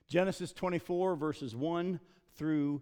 Genesis 24, verses 1 through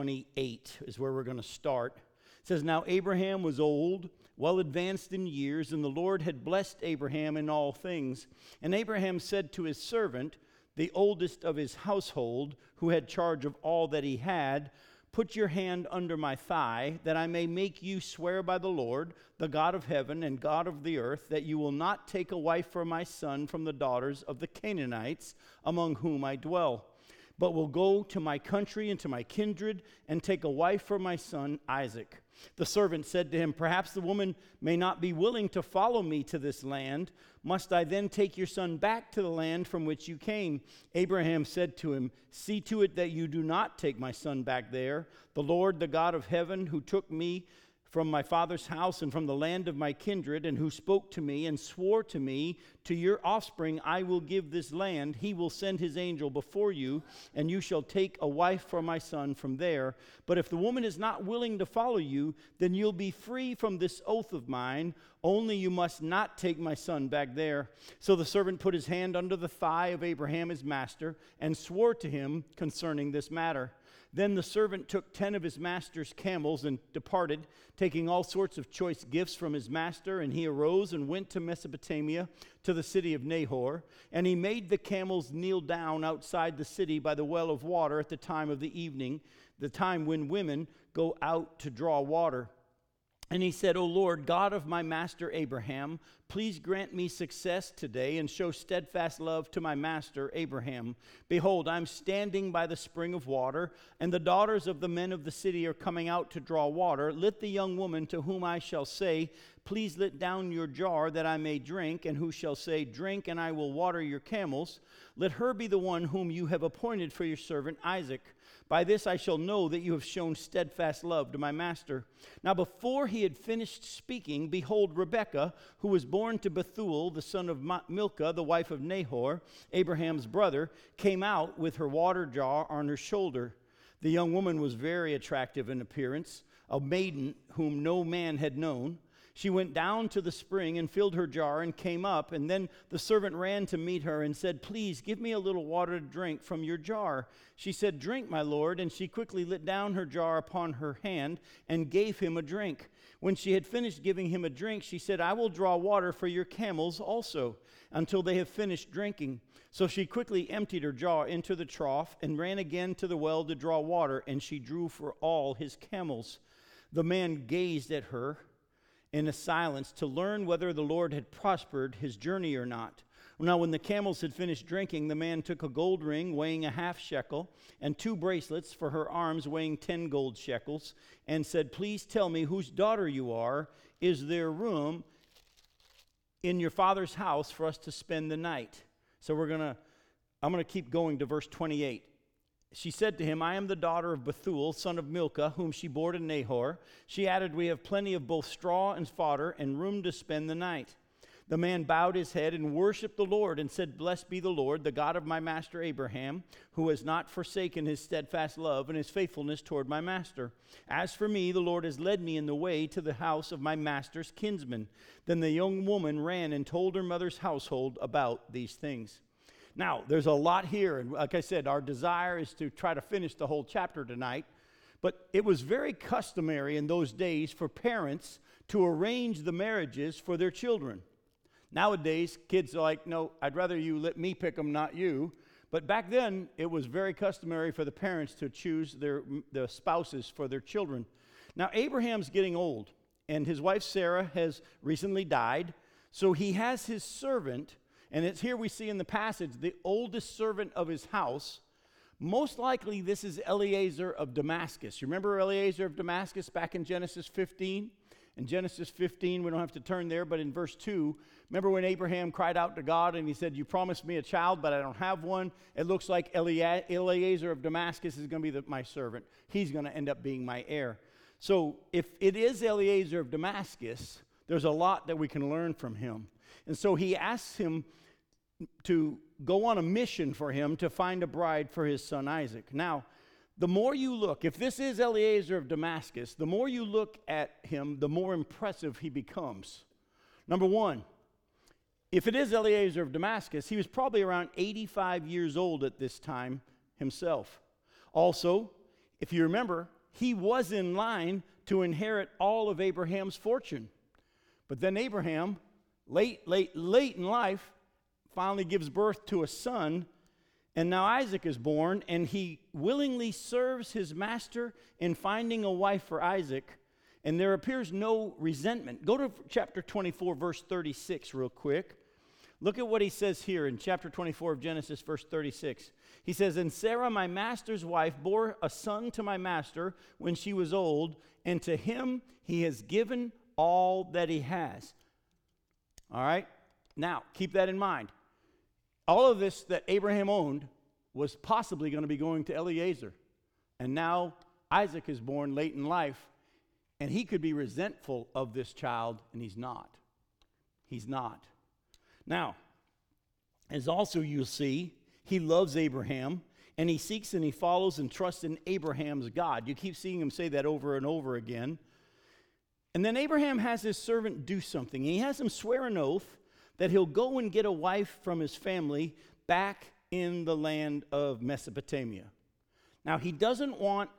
28 is where we're going to start. It says, Now Abraham was old, well advanced in years, and the Lord had blessed Abraham in all things. And Abraham said to his servant, the oldest of his household, who had charge of all that he had, Put your hand under my thigh, that I may make you swear by the Lord, the God of heaven and God of the earth, that you will not take a wife for my son from the daughters of the Canaanites, among whom I dwell, but will go to my country and to my kindred, and take a wife for my son Isaac. The servant said to him, Perhaps the woman may not be willing to follow me to this land. Must I then take your son back to the land from which you came? Abraham said to him, See to it that you do not take my son back there. The Lord, the God of heaven, who took me from my father's house and from the land of my kindred, and who spoke to me and swore to me, To your offspring I will give this land. He will send his angel before you, and you shall take a wife for my son from there. But if the woman is not willing to follow you, then you'll be free from this oath of mine. Only you must not take my son back there. So the servant put his hand under the thigh of Abraham his master, and swore to him concerning this matter. Then the servant took 10 of his master's camels and departed, taking all sorts of choice gifts from his master. And he arose and went to Mesopotamia, to the city of Nahor. And he made the camels kneel down outside the city by the well of water at the time of the evening, the time when women go out to draw water. And he said, O Lord, God of my master Abraham, please grant me success today and show steadfast love to my master Abraham. Behold, I'm standing by the spring of water, and the daughters of the men of the city are coming out to draw water. Let the young woman to whom I shall say, Please let down your jar that I may drink, and who shall say, Drink, and I will water your camels. Let her be the one whom you have appointed for your servant Isaac. By this I shall know that you have shown steadfast love to my master. Now before he had finished speaking, behold, Rebekah, who was born to Bethuel, the son of Milcah, the wife of Nahor, Abraham's brother, came out with her water jar on her shoulder. The young woman was very attractive in appearance, a maiden whom no man had known. She went down to the spring and filled her jar and came up, and then the servant ran to meet her and said, Please give me a little water to drink from your jar. She said, Drink, my lord, and she quickly let down her jar upon her hand and gave him a drink. When she had finished giving him a drink, she said, I will draw water for your camels also, until they have finished drinking. So she quickly emptied her jar into the trough and ran again to the well to draw water, and she drew for all his camels. The man gazed at her in a silence to learn whether the Lord had prospered his journey or not. Now when the camels had finished drinking, the man took a gold ring weighing a half shekel and 2 bracelets for her arms weighing 10 gold shekels, and said, Please tell me whose daughter you are. Is there room in your father's house for us to spend the night? So I'm going to keep going to verse 28. She said to him, I am the daughter of Bethuel, son of Milcah, whom she bore to Nahor. She added, We have plenty of both straw and fodder and room to spend the night. The man bowed his head and worshipped the Lord and said, Blessed be the Lord, the God of my master Abraham, who has not forsaken his steadfast love and his faithfulness toward my master. As for me, the Lord has led me in the way to the house of my master's kinsman. Then the young woman ran and told her mother's household about these things. Now, there's a lot here, and like I said, our desire is to try to finish the whole chapter tonight, but it was very customary in those days for parents to arrange the marriages for their children. Nowadays, kids are like, no, I'd rather you let me pick them, not you. But back then, it was very customary for the parents to choose the spouses for their children. Now, Abraham's getting old, and his wife Sarah has recently died, so he has his servant. And it's here we see in the passage, the oldest servant of his house. Most likely this is Eliezer of Damascus. You remember Eliezer of Damascus back in Genesis 15? In Genesis 15, we don't have to turn there, but in verse 2, remember when Abraham cried out to God and he said, You promised me a child, but I don't have one. It looks like Eliezer of Damascus is going to be my servant. He's going to end up being my heir. So if it is Eliezer of Damascus, there's a lot that we can learn from him. And so he asks him to go on a mission for him to find a bride for his son Isaac. Now, the more you look, if this is Eliezer of Damascus, the more you look at him, the more impressive he becomes. Number one, if it is Eliezer of Damascus, he was probably around 85 years old at this time himself. Also, if you remember, he was in line to inherit all of Abraham's fortune. But then Abraham, late in life, finally gives birth to a son, and now Isaac is born, and he willingly serves his master in finding a wife for Isaac, and there appears no resentment. Go to chapter 24, verse 36 real quick. Look at what he says here in chapter 24 of Genesis, verse 36. He says, "And Sarah, my master's wife, bore a son to my master when she was old, and to him he has given all that he has." All right? Now, keep that in mind. All of this that Abraham owned was possibly going to be going to Eliezer. And now Isaac is born late in life, and he could be resentful of this child, and he's not. He's not. Now, as also you'll see, he loves Abraham, and he seeks and he follows and trusts in Abraham's God. You keep seeing him say that over and over again. And then Abraham has his servant do something. He has him swear an oath that he'll go and get a wife from his family back in the land of Mesopotamia. Now, he doesn't want,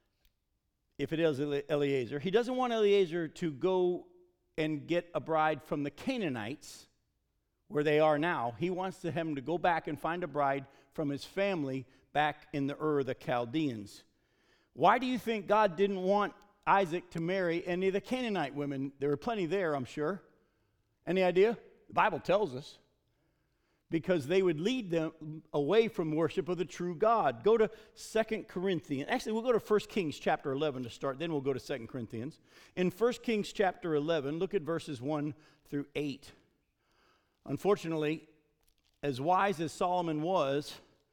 if it is Eliezer, he doesn't want Eliezer to go and get a bride from the Canaanites, where they are now. He wants him to go back and find a bride from his family back in the Ur of the Chaldeans. Why do you think God didn't want Isaac to marry any of the Canaanite women? There were plenty there, I'm sure. Any idea? The Bible tells us. Because they would lead them away from worship of the true God. Go to 2 Corinthians. Actually, we'll go to 1 Kings chapter 11 to start. Then we'll go to 2 Corinthians. In 1 Kings chapter 11, look at verses 1 through 8. Unfortunately, as wise as Solomon was,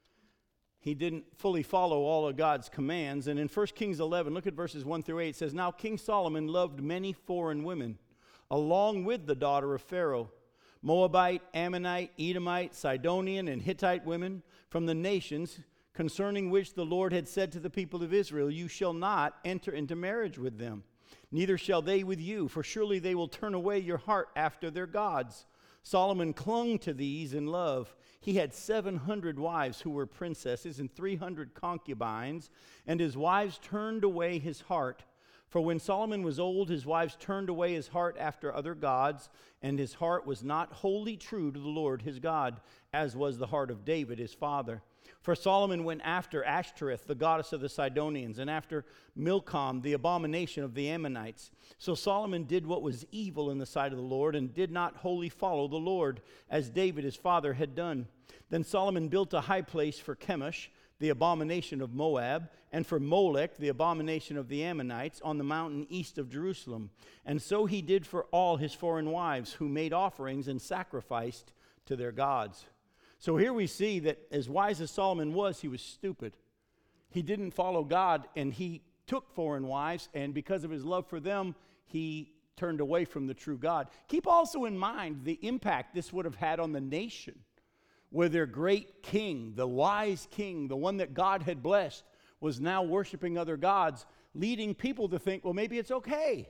he didn't fully follow all of God's commands. And in 1 Kings 11, look at verses 1 through 8. It says, "Now King Solomon loved many foreign women, along with the daughter of Pharaoh, Moabite, Ammonite, Edomite, Sidonian, and Hittite women from the nations concerning which the Lord had said to the people of Israel, 'You shall not enter into marriage with them, neither shall they with you, for surely they will turn away your heart after their gods.' Solomon clung to these in love. He had 700 wives who were princesses and 300 concubines, and his wives turned away his heart. For when Solomon was old, his wives turned away his heart after other gods, and his heart was not wholly true to the Lord his God, as was the heart of David his father. For Solomon went after Ashtoreth, the goddess of the Sidonians, and after Milcom, the abomination of the Ammonites. So Solomon did what was evil in the sight of the Lord, and did not wholly follow the Lord, as David his father had done. Then Solomon built a high place for Chemosh, the abomination of Moab, and for Molech, the abomination of the Ammonites, on the mountain east of Jerusalem. And so he did for all his foreign wives, who made offerings and sacrificed to their gods." So here we see that as wise as Solomon was, he was stupid. He didn't follow God, and he took foreign wives, and because of his love for them, he turned away from the true God. Keep also in mind the impact this would have had on the nation, where their great king, the wise king, the one that God had blessed, was now worshiping other gods, leading people to think, well, maybe it's okay.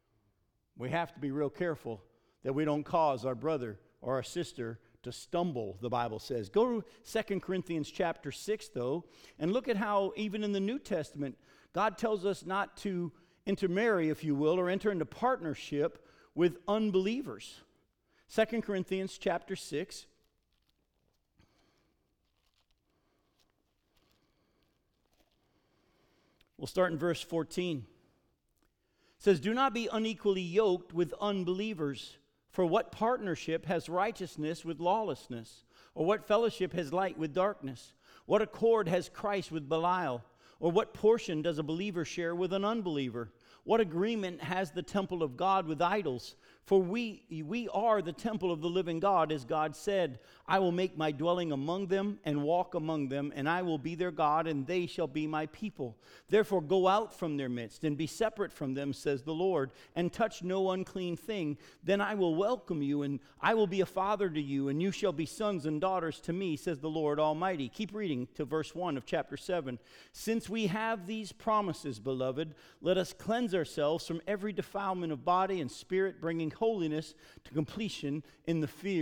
We have to be real careful that we don't cause our brother or our sister to stumble, the Bible says. Go to 2 Corinthians chapter 6, though, and look at how even in the New Testament, God tells us not to intermarry, if you will, or enter into partnership with unbelievers. 2 Corinthians chapter 6. We'll start in verse 14. It says, "Do not be unequally yoked with unbelievers. For what partnership has righteousness with lawlessness? Or what fellowship has light with darkness? What accord has Christ with Belial? Or what portion does a believer share with an unbeliever? What agreement has the temple of God with idols? For we are the temple of the living God, as God said, 'I will make my dwelling among them and walk among them, and I will be their God, and they shall be my people. Therefore go out from their midst and be separate from them, says the Lord, and touch no unclean thing. Then I will welcome you, and I will be a father to you, and you shall be sons and daughters to me, says the Lord Almighty.'" Keep reading to verse 1 of chapter 7. "Since we have these promises, beloved, let us cleanse ourselves from every defilement of body and spirit, bringing holiness to completion in the fear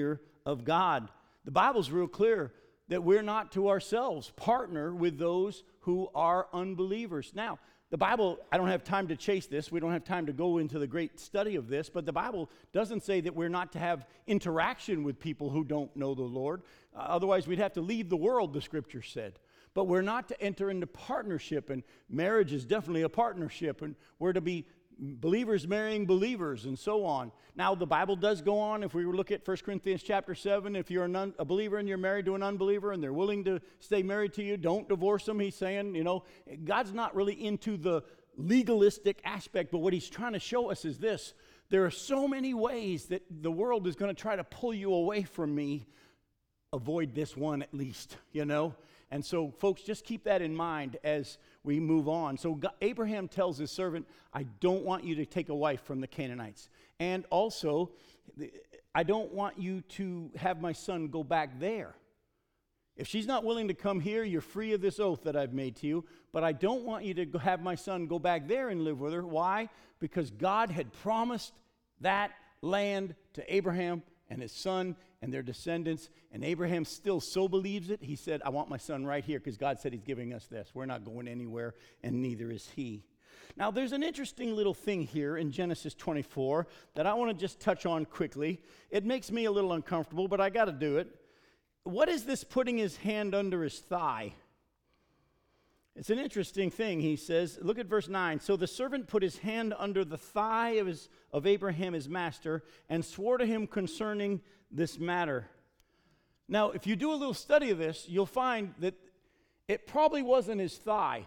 of God. The Bible's real clear that we're not to ourselves partner with those who are unbelievers. Now, the Bible, I don't have time to chase this. We don't have time to go into the great study of this, but the Bible doesn't say that we're not to have interaction with people who don't know the Lord. Otherwise, we'd have to leave the world, the Scripture said. But we're not to enter into partnership, and marriage is definitely a partnership, and we're to be believers marrying believers and so on. Now, the Bible does go on. If we look at 1 Corinthians chapter 7, if you're a believer and you're married to an unbeliever and they're willing to stay married to you, don't divorce them. He's saying, God's not really into the legalistic aspect, but what he's trying to show us is this. There are so many ways that the world is going to try to pull you away from me. Avoid this one at least, And so, folks, just keep that in mind as we move on. So Abraham tells his servant, I don't want you to take a wife from the Canaanites. And also, I don't want you to have my son go back there. If she's not willing to come here, you're free of this oath that I've made to you. But I don't want you to have my son go back there and live with her. Why? Because God had promised that land to Abraham and his son and their descendants, and Abraham still so believes it, he said, I want my son right here because God said he's giving us this. We're not going anywhere, and neither is he. Now, there's an interesting little thing here in Genesis 24 that I want to just touch on quickly. It makes me a little uncomfortable, but I got to do it. What is this putting his hand under his thigh? It's an interesting thing, he says. Look at verse 9. So the servant put his hand under the thigh of Abraham, his master, and swore to him concerning this matter. Now, if you do a little study of this, you'll find that it probably wasn't his thigh.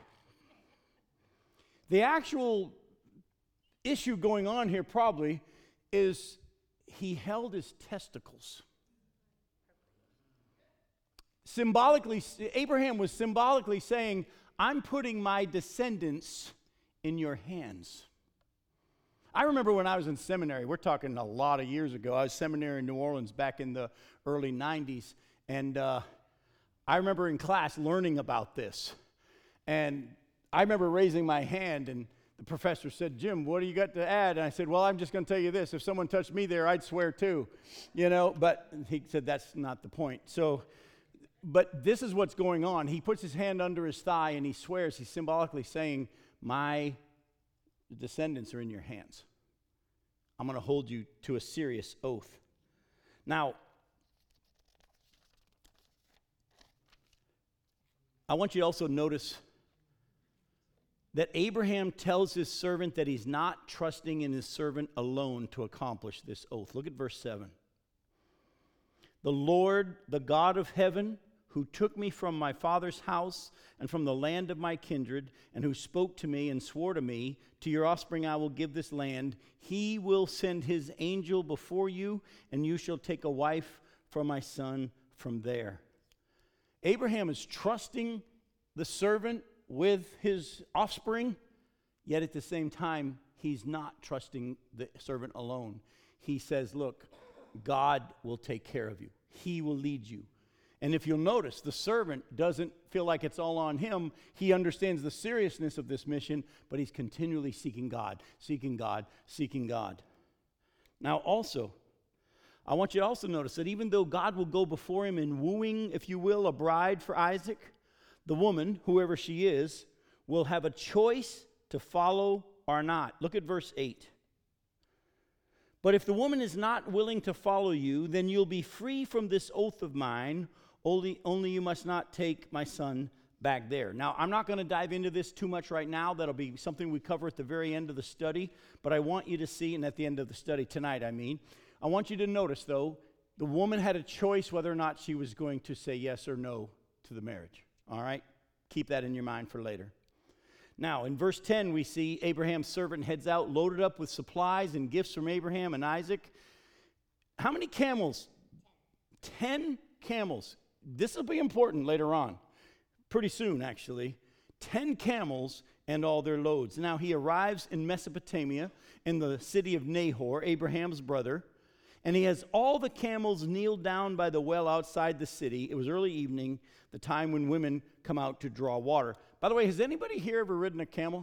The actual issue going on here probably is he held his testicles. Symbolically, Abraham was symbolically saying, I'm putting my descendants in your hands. I remember when I was in seminary, we're talking a lot of years ago. I was seminary in New Orleans back in the early 90s, and I remember in class learning about this. And I remember raising my hand, and the professor said, Jim, what do you got to add? And I said, well, I'm just going to tell you this. If someone touched me there, I'd swear too. But he said that's not the point. But this is what's going on. He puts his hand under his thigh and he swears. He's symbolically saying, my descendants are in your hands. I'm going to hold you to a serious oath. Now, I want you to also notice that Abraham tells his servant that he's not trusting in his servant alone to accomplish this oath. Look at verse 7. The Lord, the God of heaven, who took me from my father's house and from the land of my kindred, and who spoke to me and swore to me, to your offspring I will give this land. He will send his angel before you, and you shall take a wife for my son from there. Abraham is trusting the servant with his offspring, yet at the same time, he's not trusting the servant alone. He says, look, God will take care of you. He will lead you. And if you'll notice, the servant doesn't feel like it's all on him. He understands the seriousness of this mission, but he's continually seeking God, seeking God, seeking God. Now also, I want you to also notice that even though God will go before him in wooing, if you will, a bride for Isaac, the woman, whoever she is, will have a choice to follow or not. Look at verse 8. But if the woman is not willing to follow you, then you'll be free from this oath of mine, only you must not take my son back there. Now, I'm not going to dive into this too much right now. That'll be something we cover at the very end of the study, but I want you to see, and at the end of the study tonight, I want you to notice, though, the woman had a choice whether or not she was going to say yes or no to the marriage. All right? Keep that in your mind for later. Now, in verse 10, we see Abraham's servant heads out, loaded up with supplies and gifts from Abraham and Isaac. How many camels? 10 camels. This will be important later on. Pretty soon, actually. 10 camels and all their loads. Now, he arrives in Mesopotamia, in the city of Nahor, Abraham's brother, and he has all the camels kneeled down by the well outside the city. It was early evening, the time when women come out to draw water. By the way, has anybody here ever ridden a camel?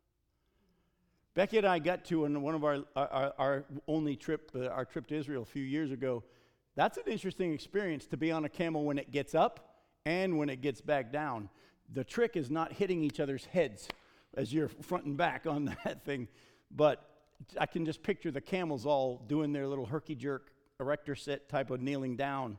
Becky and I got to on one of our only trip, our trip to Israel a few years ago. That's an interesting experience to be on a camel when it gets up and when it gets back down. The trick is not hitting each other's heads as you're front and back on that thing. But I can just picture the camels all doing their little herky-jerk erector set type of kneeling down.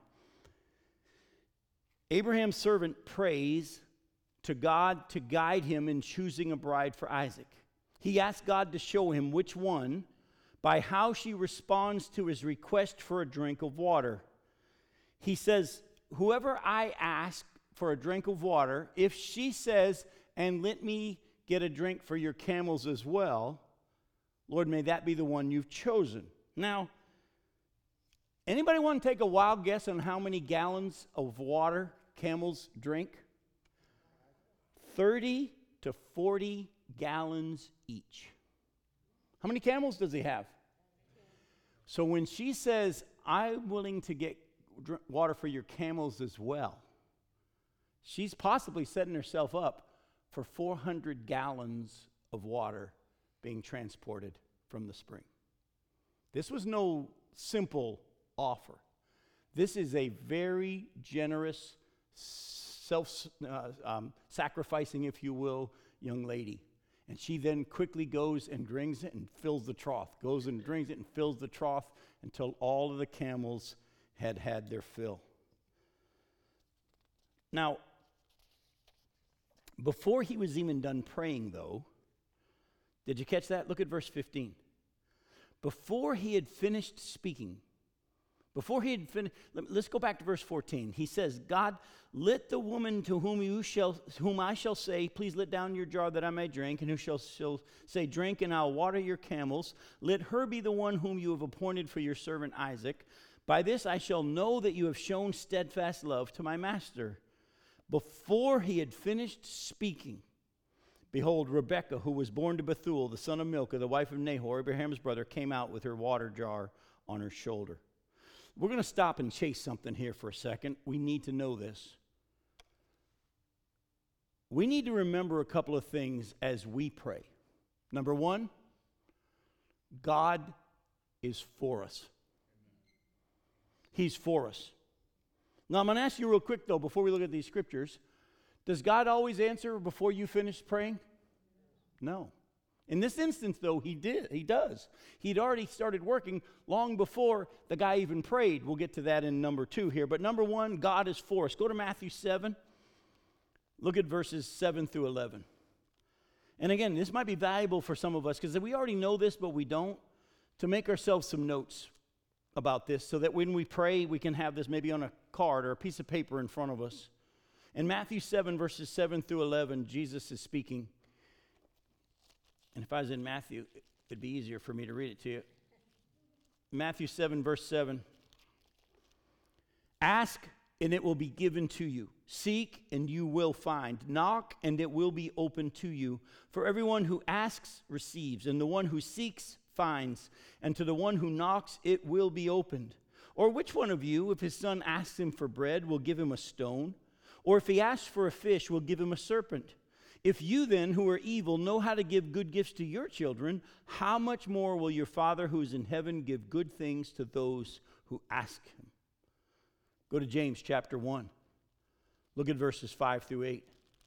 Abraham's servant prays to God to guide him in choosing a bride for Isaac. He asks God to show him which one by how she responds to his request for a drink of water. He says, whoever I ask for a drink of water, if she says, and let me get a drink for your camels as well, Lord, may that be the one you've chosen. Now, anybody want to take a wild guess on how many gallons of water camels drink? 30 to 40 gallons each. How many camels does he have? So when she says, I'm willing to get water for your camels as well, she's possibly setting herself up for 400 gallons of water being transported from the spring. This was no simple offer. This is a very generous, self-sacrificing, if you will, young lady. And she then quickly goes and drinks it and fills the trough, goes and drinks it and fills the trough until all of the camels had had their fill. Now, before he was even done praying, though, did you catch that? Look at verse 15. Before he had finished speaking, let's go back to verse 14. He says, God, let the woman to whom I shall say, please let down your jar that I may drink, and who shall say, drink, and I'll water your camels. Let her be the one whom you have appointed for your servant Isaac. By this I shall know that you have shown steadfast love to my master. Before he had finished speaking, behold, Rebekah, who was born to Bethuel, the son of Milcah, the wife of Nahor, Abraham's brother, came out with her water jar on her shoulder. We're going to stop and chase something here for a second. We need to know this. We need to remember a couple of things as we pray. Number one, God is for us. He's for us. Now, I'm going to ask you real quick, though, before we look at these scriptures, does God always answer before you finish praying? No. In this instance, though, he does. He'd already started working long before the guy even prayed. We'll get to that in number 2 here. But number 1, God is for us. Go to Matthew 7. Look at verses 7 through 11. And again, this might be valuable for some of us because we already know this, but we don't, to make ourselves some notes about this so that when we pray, we can have this maybe on a card or a piece of paper in front of us. In Matthew 7, verses 7 through 11, Jesus is speaking. And if I was in Matthew, it'd be easier for me to read it to you. Matthew 7, verse 7. Ask, and it will be given to you. Seek, and you will find. Knock, and it will be open to you. For everyone who asks receives, and the one who seeks finds, and to the one who knocks it will be opened. Or which one of you, if his son asks him for bread, will give him a stone? Or if he asks for a fish, will give him a serpent? If you then, who are evil, know how to give good gifts to your children, how much more will your Father who is in heaven give good things to those who ask him? Go to James chapter 1. Look at verses 5 through 8.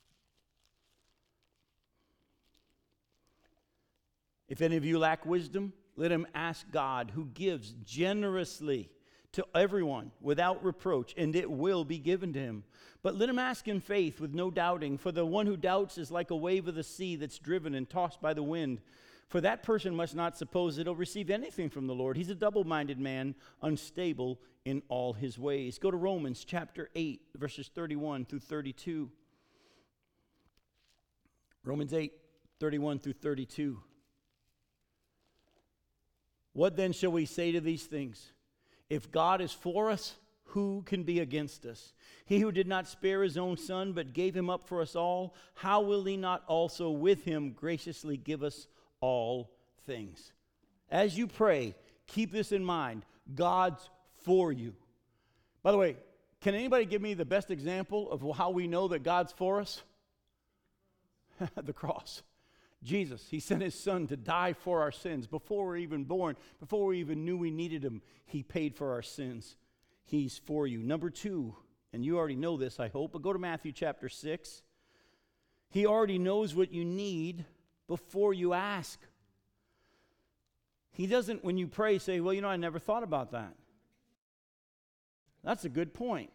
If any of you lack wisdom, let him ask God, who gives generously to everyone without reproach, and it will be given to him. But let him ask in faith with no doubting, for the one who doubts is like a wave of the sea that's driven and tossed by the wind. For that person must not suppose that he'll receive anything from the Lord. He's a double-minded man, unstable in all his ways. Go to Romans chapter 8, verses 31 through 32. Romans 8, 31 through 32. What then shall we say to these things? If God is for us, who can be against us? He who did not spare his own son, but gave him up for us all, how will he not also with him graciously give us all things? As you pray, keep this in mind. God's for you. By the way, can anybody give me the best example of how we know that God's for us? The cross. Jesus, he sent his son to die for our sins. Before we were even born, before we even knew we needed him, he paid for our sins. He's for you. Number 2, and you already know this, I hope, but go to Matthew chapter 6. He already knows what you need before you ask. He doesn't, when you pray, say, well, I never thought about that. That's a good point.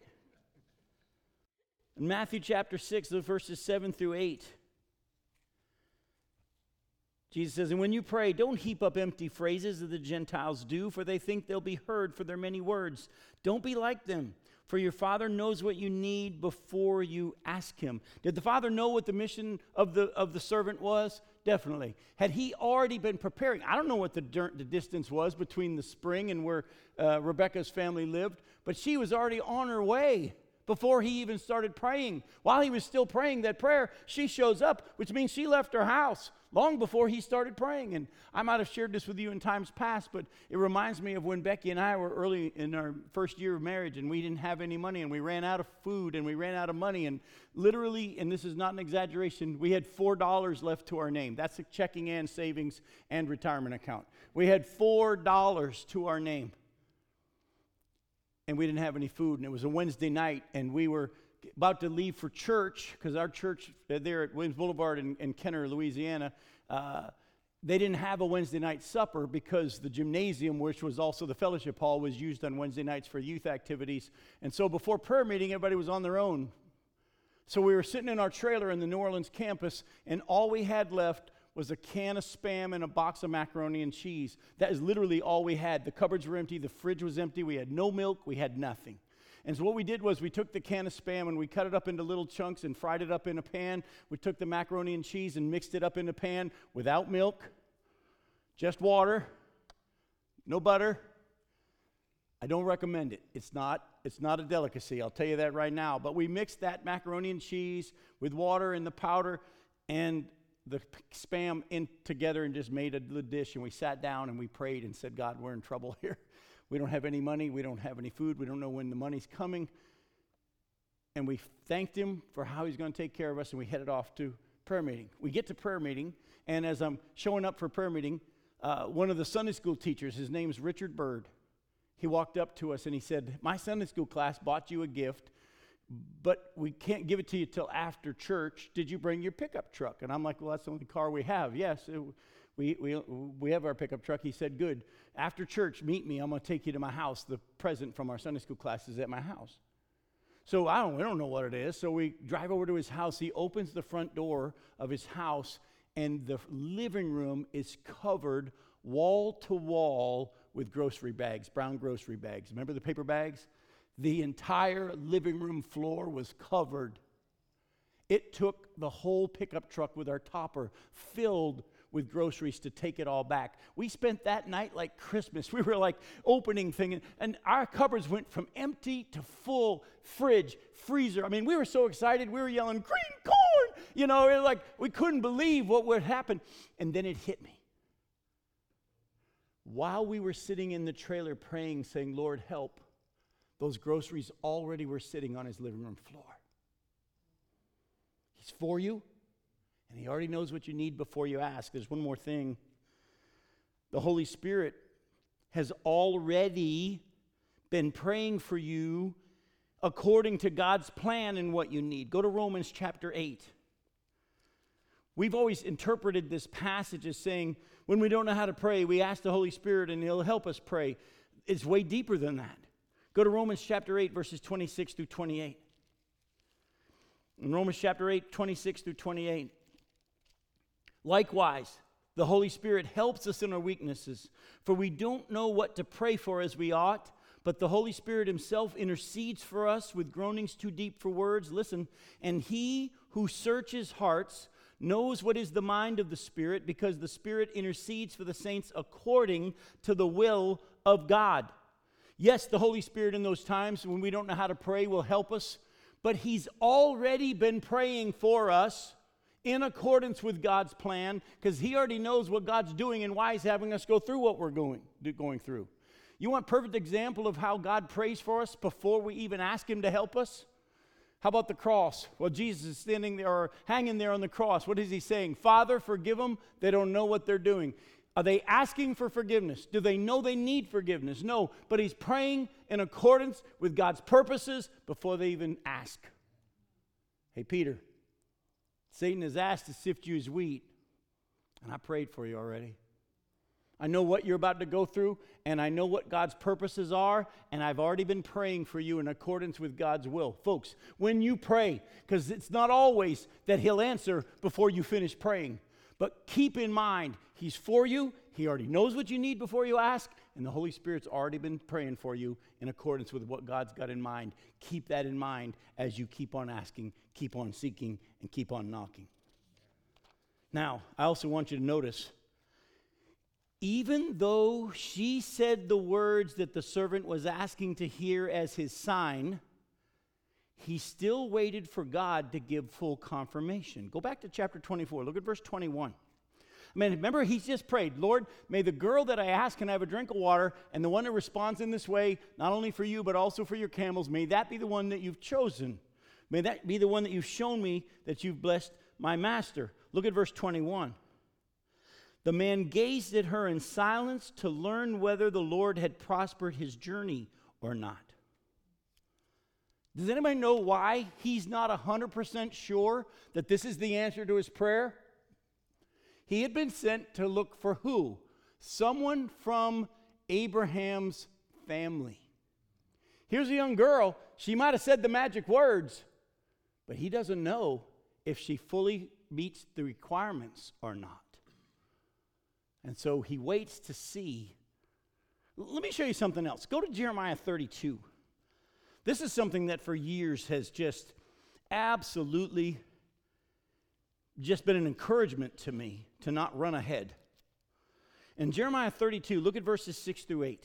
In Matthew chapter 6, the verses 7 through 8, Jesus says, and when you pray, don't heap up empty phrases as the Gentiles do, for they think they'll be heard for their many words. Don't be like them, for your Father knows what you need before you ask Him. Did the Father know what the mission of the servant was? Definitely. Had He already been preparing? I don't know what the distance was between the spring and where Rebecca's family lived, but she was already on her way before he even started praying. While he was still praying that prayer, she shows up, which means she left her house long before he started praying. And I might have shared this with you in times past, but it reminds me of when Becky and I were early in our first year of marriage, and we didn't have any money, and we ran out of food, and we ran out of money, and literally, and this is not an exaggeration, we had $4 left to our name. That's a checking and savings and retirement account. We had $4 to our name. And we didn't have any food, and it was a Wednesday night, and we were about to leave for church, because our church there at Williams Boulevard in Kenner, Louisiana, they didn't have a Wednesday night supper because the gymnasium, which was also the fellowship hall, was used on Wednesday nights for youth activities. And so before prayer meeting, everybody was on their own. So we were sitting in our trailer in the New Orleans campus, and all we had left was a can of Spam and a box of macaroni and cheese. That is literally all we had. The cupboards were empty. The fridge was empty. We had no milk. We had nothing. And so what we did was we took the can of Spam and we cut it up into little chunks and fried it up in a pan. We took the macaroni and cheese and mixed it up in a pan without milk, just water, no butter. I don't recommend it. It's not a delicacy. I'll tell you that right now. But we mixed that macaroni and cheese with water and the powder and the Spam in together and just made a dish, and we sat down and we prayed and said, God, we're in trouble here. We don't have any money. We don't have any food. We don't know when the money's coming. And we thanked Him for how He's going to take care of us, and we headed off to prayer meeting. We get to prayer meeting, and as I'm showing up for prayer meeting, one of the Sunday school teachers, his name's Richard Bird, he walked up to us and he said, my Sunday school class bought you a gift, but we can't give it to you till after church. Did you bring your pickup truck? And I'm like, well, that's the only car we have. Yes, we have our pickup truck. He said, good. After church, meet me. I'm going to take you to my house. The present from our Sunday school class is at my house. So we don't know what it is. So we drive over to his house. He opens the front door of his house, and the living room is covered wall to wall with grocery bags, brown grocery bags. Remember the paper bags? The entire living room floor was covered. It took the whole pickup truck with our topper filled with groceries to take it all back. We spent that night like Christmas. We were like opening things, and our cupboards went from empty to full, fridge, freezer. I mean, we were so excited. We were yelling, green corn! It was like we couldn't believe what would happen. And then it hit me. While we were sitting in the trailer praying, saying, Lord, help, those groceries already were sitting on his living room floor. He's for you, and He already knows what you need before you ask. There's one more thing. The Holy Spirit has already been praying for you according to God's plan and what you need. Go to Romans chapter 8. We've always interpreted this passage as saying, when we don't know how to pray, we ask the Holy Spirit and He'll help us pray. It's way deeper than that. Go to Romans chapter 8, verses 26 through 28. In Romans chapter 8, 26 through 28. Likewise, the Holy Spirit helps us in our weaknesses, for we don't know what to pray for as we ought, but the Holy Spirit Himself intercedes for us with groanings too deep for words. Listen, and He who searches hearts knows what is the mind of the Spirit, because the Spirit intercedes for the saints according to the will of God. Yes, the Holy Spirit in those times when we don't know how to pray will help us, but He's already been praying for us in accordance with God's plan, because He already knows what God's doing and why He's having us go through what we're going through. You want a perfect example of how God prays for us before we even ask Him to help us? How about the cross? Well, Jesus is standing there or hanging there on the cross. What is He saying? Father, forgive them. They don't know what they're doing. Are they asking for forgiveness? Do they know they need forgiveness? No, but he's praying in accordance with God's purposes before they even ask. Hey, Peter, Satan has asked to sift you as wheat, and I prayed for you already. I know what you're about to go through, and I know what God's purposes are, and I've already been praying for you in accordance with God's will. Folks, when you pray, because it's not always that he'll answer before you finish praying, but keep in mind, he's for you, he already knows what you need before you ask, and the Holy Spirit's already been praying for you in accordance with what God's got in mind. Keep that in mind as you keep on asking, keep on seeking, and keep on knocking. Now, I also want you to notice, even though she said the words that the servant was asking to hear as his sign, he still waited for God to give full confirmation. Go back to chapter 24. Look at verse 21. I mean, remember, he's just prayed, Lord, may the girl that I ask can have a drink of water, and the one that responds in this way, not only for you, but also for your camels, may that be the one that you've chosen. May that be the one that you've shown me that you've blessed my master. Look at verse 21. The man gazed at her in silence to learn whether the Lord had prospered his journey or not. Does anybody know why he's not 100% sure that this is the answer to his prayer? He had been sent to look for who? Someone from Abraham's family. Here's a young girl. She might have said the magic words, but he doesn't know if she fully meets the requirements or not. And so he waits to see. Let me show you something else. Go to Jeremiah 32. This is something that for years has just absolutely just been an encouragement to me to not run ahead. In Jeremiah 32, look at verses 6 through 8.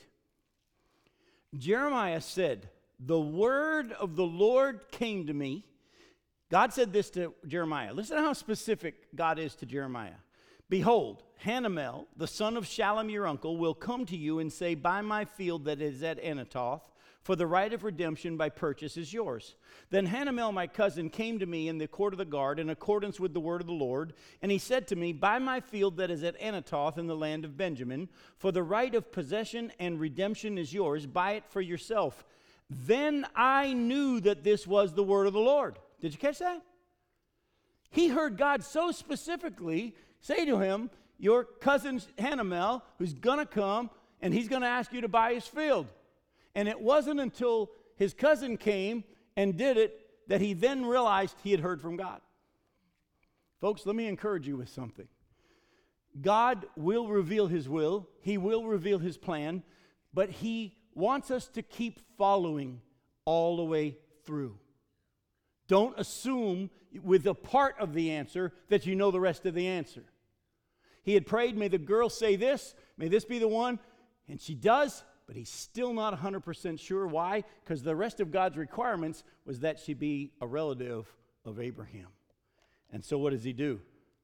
Jeremiah said, the word of the Lord came to me. God said this to Jeremiah. Listen to how specific God is to Jeremiah. Behold, Hanamel, the son of Shallum, your uncle, will come to you and say, buy my field that is at Anathoth, for the right of redemption by purchase is yours. Then Hanamel, my cousin, came to me in the court of the guard in accordance with the word of the Lord, and he said to me, buy my field that is at Anathoth in the land of Benjamin, for the right of possession and redemption is yours. Buy it for yourself. Then I knew that this was the word of the Lord. Did you catch that? He heard God so specifically say to him, your cousin Hanamel, who's going to come, and he's going to ask you to buy his field. And it wasn't until his cousin came and did it that he then realized he had heard from God. Folks, let me encourage you with something. God will reveal his will. He will reveal his plan. But he wants us to keep following all the way through. Don't assume with a part of the answer that you know the rest of the answer. He had prayed, may the girl say this, may this be the one, and she does, but he's still not 100% sure. Why? Because the rest of God's requirements was that she be a relative of Abraham. And so what does he do?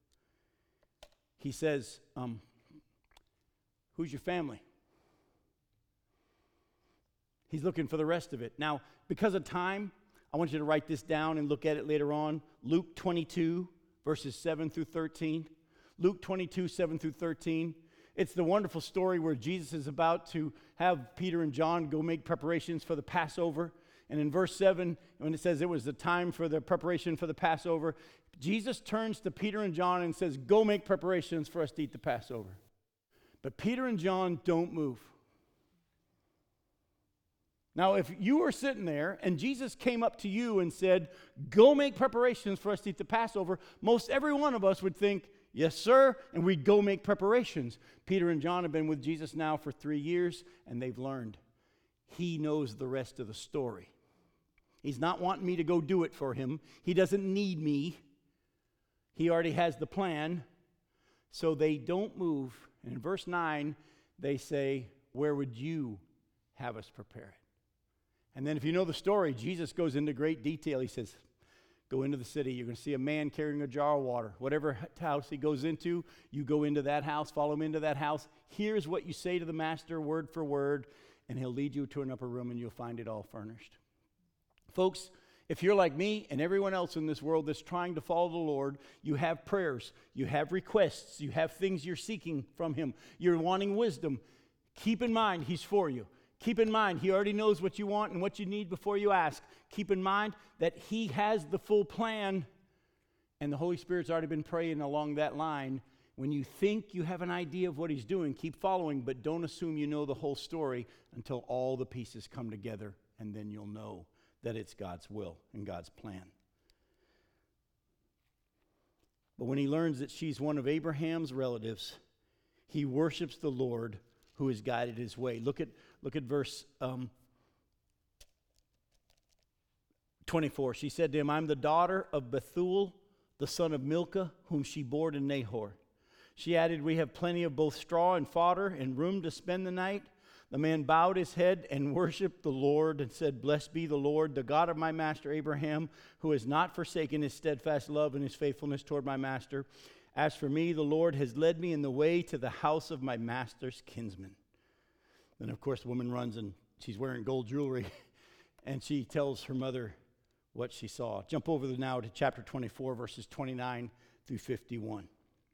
He says, who's your family? He's looking for the rest of it. Now, because of time, I want you to write this down and look at it later on. Luke 22, verses 7 through 13. Luke 22, 7 through 13. It's the wonderful story where Jesus is about to have Peter and John go make preparations for the Passover. And in verse 7, when it says it was the time for the preparation for the Passover, Jesus turns to Peter and John and says, go make preparations for us to eat the Passover. But Peter and John don't move. Now, if you were sitting there and Jesus came up to you and said, go make preparations for us to eat the Passover, most every one of us would think, yes, sir, and we'd go make preparations. Peter and John have been with Jesus now for 3 years, and they've learned. He knows the rest of the story. He's not wanting me to go do it for him. He doesn't need me. He already has the plan. So they don't move. And in verse 9, they say, where would you have us prepare it? And then if you know the story, Jesus goes into great detail. He says, go into the city. You're going to see a man carrying a jar of water. Whatever house he goes into, you go into that house, follow him into that house. Here's what you say to the master, word for word, and he'll lead you to an upper room, and you'll find it all furnished. Folks, If you're like me and everyone else in this world that's trying to follow the Lord, you have prayers, you have requests, you have things you're seeking from Him, you're wanting wisdom. Keep in mind, He's for you. Keep in mind, He already knows what you want and what you need before you ask. Keep in mind that He has the full plan, and the Holy Spirit's already been praying along that line. When you think you have an idea of what He's doing, keep following, but don't assume you know the whole story until all the pieces come together, and then you'll know that it's God's will and God's plan. But when he learns that she's one of Abraham's relatives, he worships the Lord who has guided his way. Look at verse 24. She said to him, I'm the daughter of Bethuel, the son of Milcah, whom she bore to Nahor. She added, we have plenty of both straw and fodder and room to spend the night. The man bowed his head and worshiped the Lord and said, blessed be the Lord, the God of my master Abraham, who has not forsaken his steadfast love and his faithfulness toward my master. As for me, the Lord has led me in the way to the house of my master's kinsman. Then, of course, the woman runs and she's wearing gold jewelry, and she tells her mother what she saw. Jump over now to chapter 24, verses 29 through 51.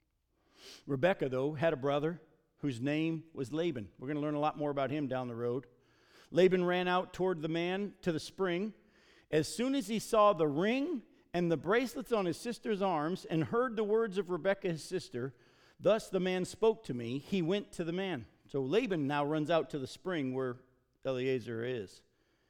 Rebekah, though, had a brother whose name was Laban. We're going to learn a lot more about him down the road. Laban ran out toward the man to the spring. As soon as he saw the ring and the bracelets on his sister's arms and heard the words of Rebekah, his sister, thus the man spoke to me, he went to the man. So Laban now runs out to the spring where Eliezer is.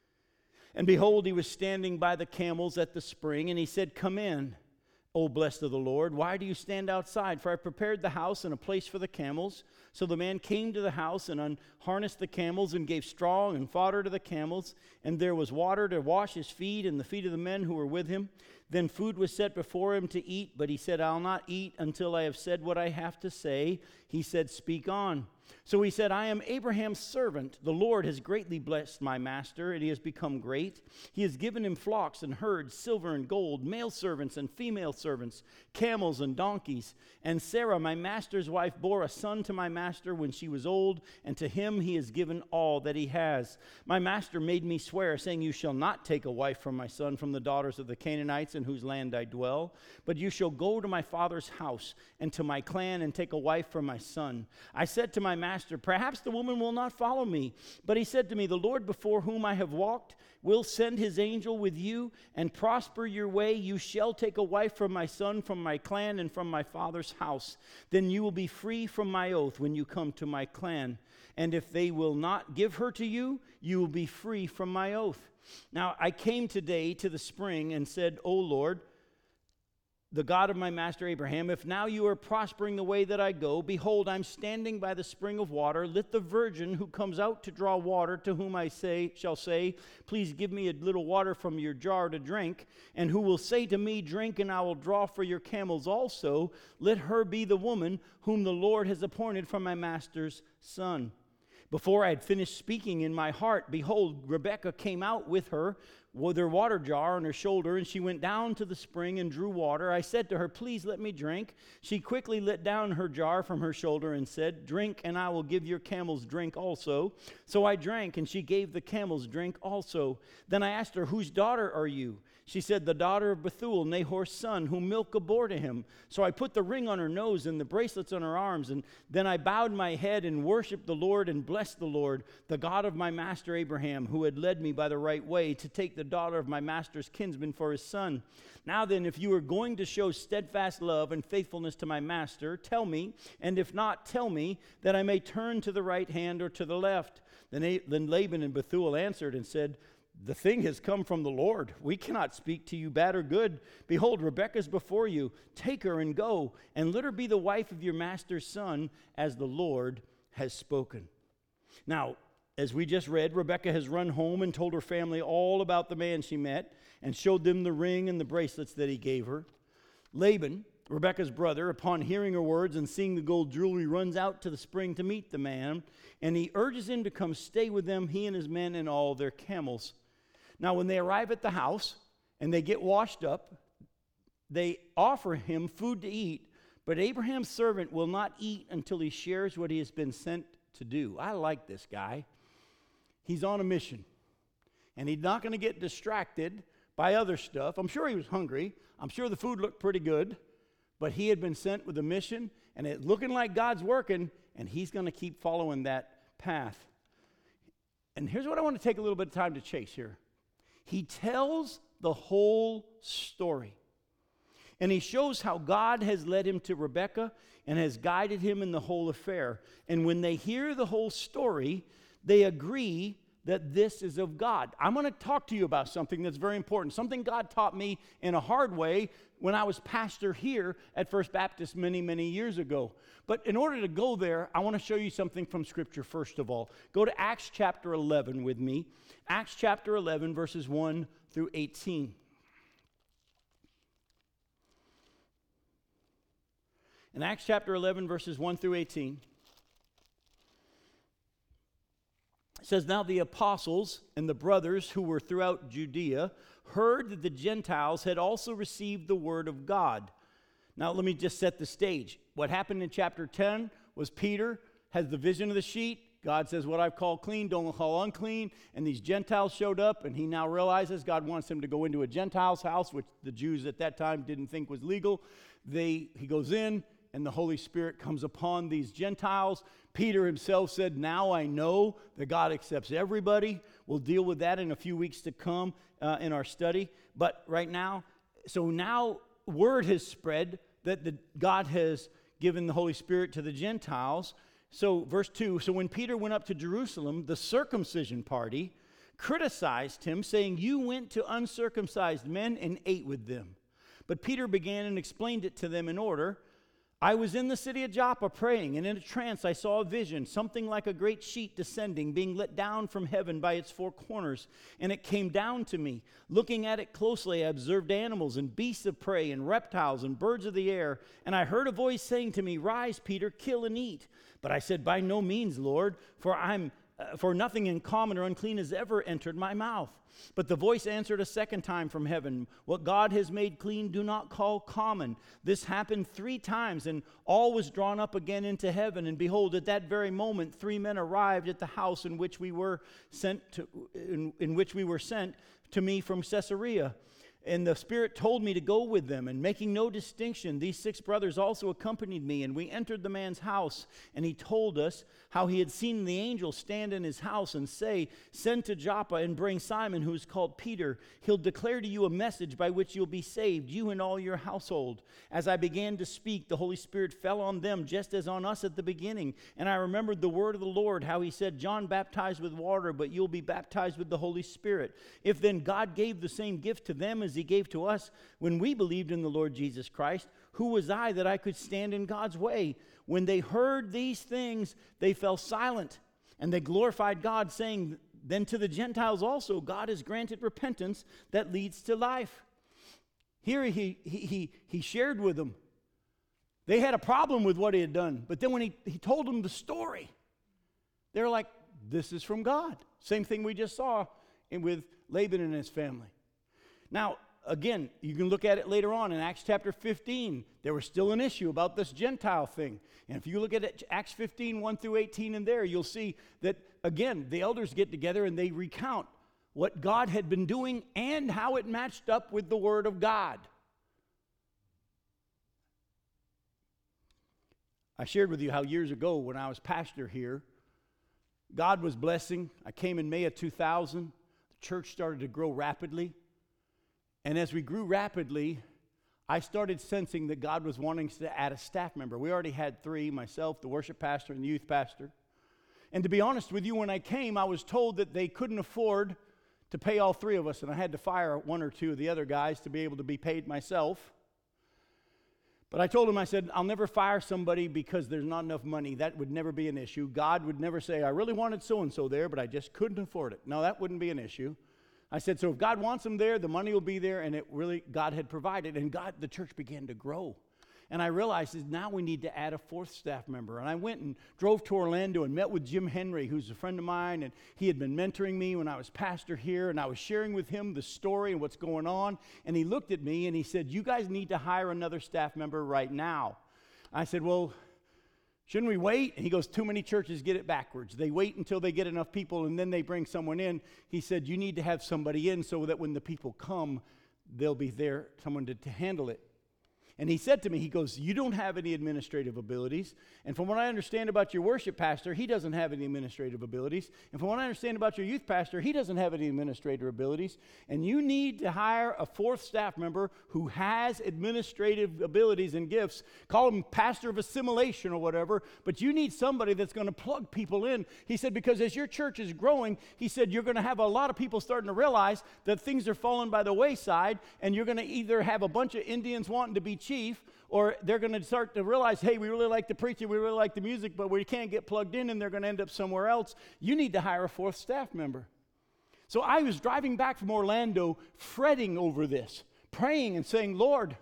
And behold, he was standing by the camels at the spring, and he said, come in, O blessed of the Lord, why do you stand outside? For I prepared the house and a place for the camels. So the man came to the house and unharnessed the camels and gave straw and fodder to the camels. And there was water to wash his feet and the feet of the men who were with him. Then food was set before him to eat, but he said, I'll not eat until I have said what I have to say. He said, speak on. So he said, I am Abraham's servant. The Lord has greatly blessed my master, and he has become great. He has given him flocks and herds, silver and gold, male servants and female servants, camels and donkeys. And Sarah, my master's wife, bore a son to my master when she was old, and to him he has given all that he has. My master made me swear, saying, you shall not take a wife from my son from the daughters of the Canaanites in whose land I dwell, but you shall go to my father's house and to my clan and take a wife from my son. I said to my master, perhaps the woman will not follow me. But he said to me, the Lord before whom I have walked will send his angel with you and prosper your way. You shall take a wife from my son, from my clan, and from my father's house. Then you will be free from my oath when you come to my clan. And if they will not give her to you, you will be free from my oath. Now I came today to the spring and said, O Lord, the God of my master Abraham, if now you are prospering the way that I go, behold, I'm standing by the spring of water. Let the virgin who comes out to draw water, to whom I shall say, please give me a little water from your jar to drink, and who will say to me, drink, and I will draw for your camels also, let her be the woman whom the Lord has appointed for my master's son. Before I had finished speaking in my heart, behold, Rebekah came out with her water jar on her shoulder, and she went down to the spring and drew water. I said to her, please let me drink. She quickly let down her jar from her shoulder and said, drink, and I will give your camels drink also. So I drank, and she gave the camels drink also. Then I asked her, whose daughter are you? She said, the daughter of Bethuel, Nahor's son, whom Milcah bore to him. So I put the ring on her nose and the bracelets on her arms, and then I bowed my head and worshiped the Lord and blessed the Lord, the God of my master Abraham, who had led me by the right way to take the daughter of my master's kinsman for his son. Now then, if you are going to show steadfast love and faithfulness to my master, tell me, and if not, tell me, that I may turn to the right hand or to the left. Then Laban and Bethuel answered and said, the thing has come from the Lord. We cannot speak to you bad or good. Behold, Rebekah is before you. Take her and go, and let her be the wife of your master's son, as the Lord has spoken. Now, as we just read, Rebekah has run home and told her family all about the man she met and showed them the ring and the bracelets that he gave her. Laban, Rebekah's brother, upon hearing her words and seeing the gold jewelry, runs out to the spring to meet the man, and he urges him to come stay with them, he and his men and all their camels. Now, when they arrive at the house and they get washed up, they offer him food to eat, but Abraham's servant will not eat until he shares what he has been sent to do. I like this guy. He's on a mission, and he's not going to get distracted by other stuff. I'm sure he was hungry. I'm sure the food looked pretty good. But he had been sent with a mission, and it's looking like God's working, and he's going to keep following that path. And here's what I want to take a little bit of time to chase here. He tells the whole story. And he shows how God has led him to Rebekah and has guided him in the whole affair. And when they hear the whole story, they agree that this is of God. I'm going to talk to you about something that's very important, something God taught me in a hard way when I was pastor here at First Baptist many, many years ago. But in order to go there, I want to show you something from Scripture first of all. Go to Acts chapter 11 with me. Acts chapter 11, verses 1 through 18. In Acts chapter 11, verses 1 through 18, it says, "Now the apostles and the brothers who were throughout Judea heard that the Gentiles had also received the word of God." Now let me just set the stage. What happened in chapter 10 was Peter has the vision of the sheet. God says, what I've called clean, don't call unclean. And these Gentiles showed up, and he now realizes God wants him to go into a Gentile's house, which the Jews at that time didn't think was legal. He goes in, and the Holy Spirit comes upon these Gentiles. Peter himself said, now I know that God accepts everybody. We'll deal with that in a few weeks to come in our study. But right now, so now word has spread that God has given the Holy Spirit to the Gentiles. So verse 2, so when Peter went up to Jerusalem, the circumcision party criticized him, saying, you went to uncircumcised men and ate with them. But Peter began and explained it to them in order. I was in the city of Joppa praying, and in a trance I saw a vision, something like a great sheet descending, being let down from heaven by its four corners. And it came down to me. Looking at it closely, I observed animals and beasts of prey and reptiles and birds of the air. And I heard a voice saying to me, rise, Peter, kill and eat. But I said, by no means, Lord, for nothing uncommon or unclean has ever entered my mouth. But the voice answered a second time from heaven, what God has made clean, do not call common. This happened 3 times, and all was drawn up again into heaven. And behold, at that very moment, 3 men arrived at the house in which we were sent to me from Caesarea. And the Spirit told me to go with them, and making no distinction, these 6 brothers also accompanied me, and we entered the man's house, and he told us how he had seen the angel stand in his house and say, send to Joppa and bring Simon, who is called Peter. He'll declare to you a message by which you'll be saved, you and all your household. As I began to speak, the Holy Spirit fell on them, just as on us at the beginning. And I remembered the word of the Lord, how he said, John baptized with water, but you'll be baptized with the Holy Spirit. If then God gave the same gift to them as he gave to us when we believed in the Lord Jesus Christ, who was I that I could stand in God's way? When they heard these things, they fell silent, and they glorified God, saying, then to the Gentiles also God has granted repentance that leads to life. Here he shared with them. They had a problem with what he had done, but then when he told them the story, they're like, this is from God. Same thing we just saw with Laban and his family. Now, again, you can look at it later on in Acts chapter 15. There was still an issue about this Gentile thing. And if you look at it, Acts 15, 1 through 18 in there, you'll see that, again, the elders get together and they recount what God had been doing and how it matched up with the Word of God. I shared with you how years ago when I was pastor here, God was blessing. I came in May of 2000. The church started to grow rapidly. And as we grew rapidly, I started sensing that God was wanting to add a staff member. We already had 3, myself, the worship pastor, and the youth pastor. And to be honest with you, when I came, I was told that they couldn't afford to pay all 3 of us, and I had to fire 1 or 2 of the other guys to be able to be paid myself. But I told him, I said, I'll never fire somebody because there's not enough money. That would never be an issue. God would never say, I really wanted so-and-so there, but I just couldn't afford it. No, that wouldn't be an issue. I said, so if God wants them there, the money will be there, and it really, God had provided, and the church began to grow. And I realized that now we need to add a 4th staff member. And I went and drove to Orlando and met with Jim Henry, who's a friend of mine, and he had been mentoring me when I was pastor here, and I was sharing with him the story and what's going on. And he looked at me and he said, you guys need to hire another staff member right now. I said, well, Shouldn't we wait? And he goes, too many churches get it backwards. They wait until they get enough people, and then they bring someone in. He said, you need to have somebody in so that when the people come, they'll be there, someone to handle it. And he said to me, he goes, you don't have any administrative abilities. And from what I understand about your worship pastor, he doesn't have any administrative abilities. And from what I understand about your youth pastor, he doesn't have any administrative abilities. And you need to hire a fourth staff member who has administrative abilities and gifts. Call him pastor of assimilation or whatever. But you need somebody that's going to plug people in. He said, because as your church is growing, he said, you're going to have a lot of people starting to realize that things are falling by the wayside. And you're going to either have a bunch of Indians wanting to be chief, or they're going to start to realize, hey, we really like the preaching, we really like the music, but we can't get plugged in, and they're going to end up somewhere else. You need to hire a fourth staff member. So I was driving back from Orlando, fretting over this, praying and saying, Lord,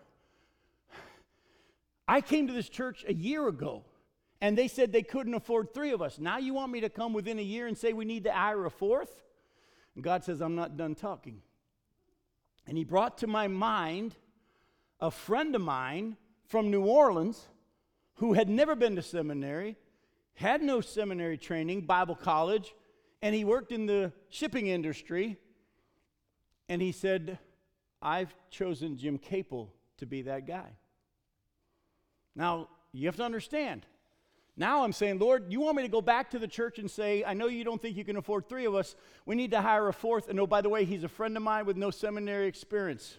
I came to this church a year ago, and they said they couldn't afford 3 of us. Now you want me to come within a year and say we need to hire a fourth? And God says, I'm not done talking. And he brought to my mind a friend of mine from New Orleans who had never been to seminary, had no seminary training, Bible college, and he worked in the shipping industry. And he said, I've chosen Jim Capel to be that guy. Now, you have to understand. Now I'm saying, Lord, you want me to go back to the church and say, I know you don't think you can afford 3 of us. We need to hire a fourth. And oh, by the way, he's a friend of mine with no seminary experience.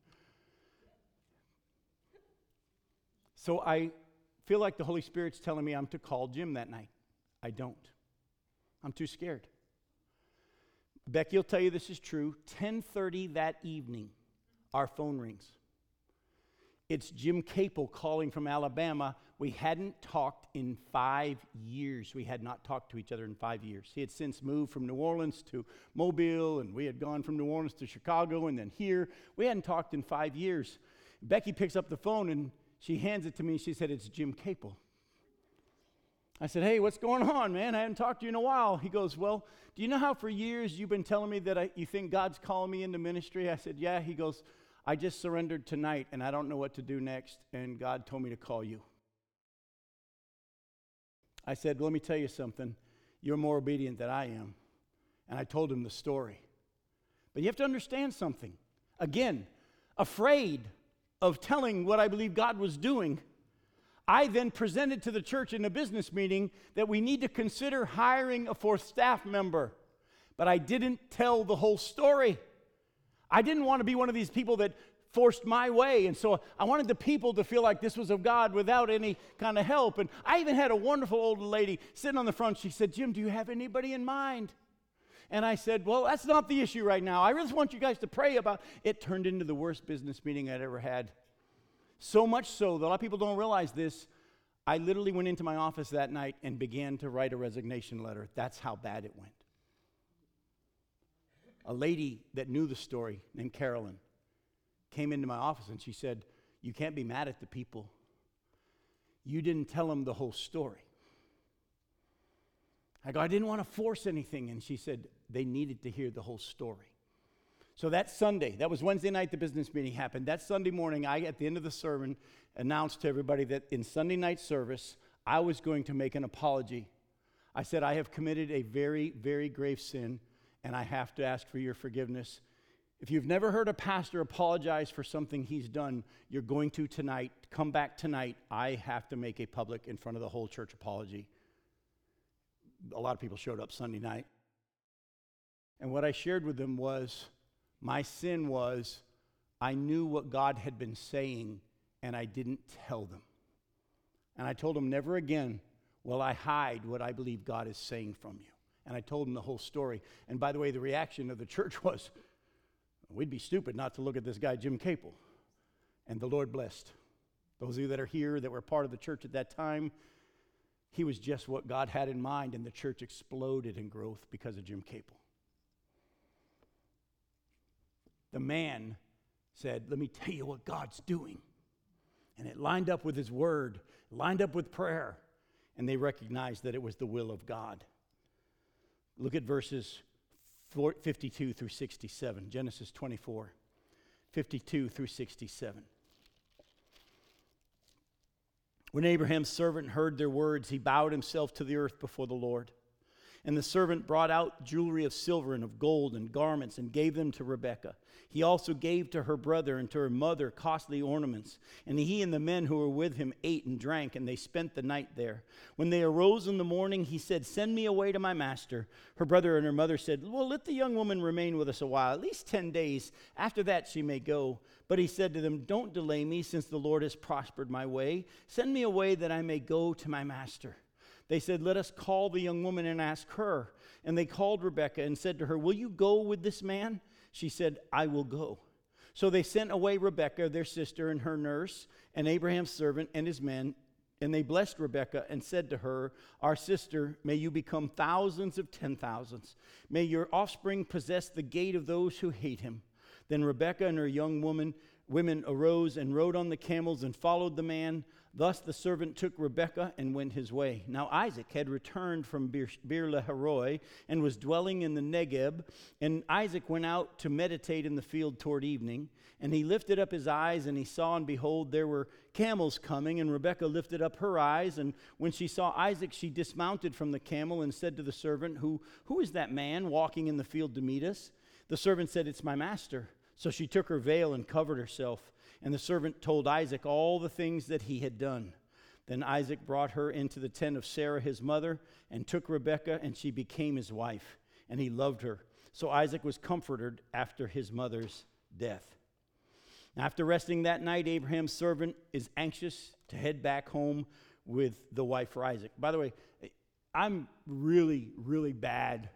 So I feel like the Holy Spirit's telling me I'm to call Jim that night. I don't. I'm too scared. Becky will tell you this is true. 10:30 that evening, our phone rings. It's Jim Capel calling from Alabama. We hadn't talked in 5 years. We had not talked to each other in 5 years. He had since moved from New Orleans to Mobile, and we had gone from New Orleans to Chicago, and then here. We hadn't talked in 5 years. Becky picks up the phone, and she hands it to me. She said, it's Jim Capel. I said, hey, what's going on, man? I haven't talked to you in a while. He goes, well, do you know how for years you've been telling me that you think God's calling me into ministry? I said, yeah. He goes, I just surrendered tonight, and I don't know what to do next, and God told me to call you. I said, let me tell you something. You're more obedient than I am. And I told him the story. But you have to understand something. Again, afraid of telling what I believe God was doing, I then presented to the church in a business meeting that we need to consider hiring a fourth staff member. But I didn't tell the whole story. I didn't want to be one of these people that forced my way. And so I wanted the people to feel like this was of God without any kind of help. And I even had a wonderful old lady sitting on the front. She said, Jim, do you have anybody in mind? And I said, well, that's not the issue right now. I really want you guys to pray about it. It turned into the worst business meeting I'd ever had. So much so that a lot of people don't realize this. I literally went into my office that night and began to write a resignation letter. That's how bad it went. A lady that knew the story named Carolyn came into my office and she said, you can't be mad at the people. You didn't tell them the whole story. I go, I didn't want to force anything. And she said, they needed to hear the whole story. So that Sunday, that was Wednesday night, the business meeting happened. That Sunday morning, I, at the end of the sermon, announced to everybody that in Sunday night service, I was going to make an apology. I said, I have committed a very, very grave sin, and I have to ask for your forgiveness. If you've never heard a pastor apologize for something he's done, you're going to tonight. Come back tonight. I have to make a public in front of the whole church apology. A lot of people showed up Sunday night. And what I shared with them was, my sin was I knew what God had been saying, and I didn't tell them. And I told them, never again will I hide what I believe God is saying from you. And I told them the whole story. And by the way, the reaction of the church was, we'd be stupid not to look at this guy, Jim Capel. And the Lord blessed. Those of you that are here that were part of the church at that time, he was just what God had in mind, and the church exploded in growth because of Jim Capel. The man said, let me tell you what God's doing. And it lined up with his word, lined up with prayer, and they recognized that it was the will of God. Look at verses 52 through 67, Genesis 24, 52 through 67. When Abraham's servant heard their words, he bowed himself to the earth before the Lord. And the servant brought out jewelry of silver and of gold and garments and gave them to Rebekah. He also gave to her brother and to her mother costly ornaments. And he and the men who were with him ate and drank, and they spent the night there. When they arose in the morning, he said, "Send me away to my master." Her brother and her mother said, "Well, let the young woman remain with us a while, at least 10 days. After that she may go." But he said to them, "Don't delay me, since the Lord has prospered my way. Send me away that I may go to my master." They said, "Let us call the young woman and ask her." And they called Rebekah and said to her, "Will you go with this man?" She said, "I will go." So they sent away Rebekah, their sister, and her nurse, and Abraham's servant and his men. And they blessed Rebekah and said to her, "Our sister, may you become thousands of 10,000s. May your offspring possess the gate of those who hate him." Then Rebekah and her young women arose and rode on the camels and followed the man. Thus the servant took Rebekah and went his way. Now Isaac had returned from Beer-lahai-roi and was dwelling in the Negeb. And Isaac went out to meditate in the field toward evening. And he lifted up his eyes, and he saw, and behold, there were camels coming. And Rebekah lifted up her eyes, and when she saw Isaac, she dismounted from the camel and said to the servant, Who is that man walking in the field to meet us?" The servant said, "It's my master." So she took her veil and covered herself. And the servant told Isaac all the things that he had done. Then Isaac brought her into the tent of Sarah his mother, and took Rebekah, and she became his wife. And he loved her. So Isaac was comforted after his mother's death. After resting that night, Abraham's servant is anxious to head back home with the wife for Isaac. By the way, I'm really, really bad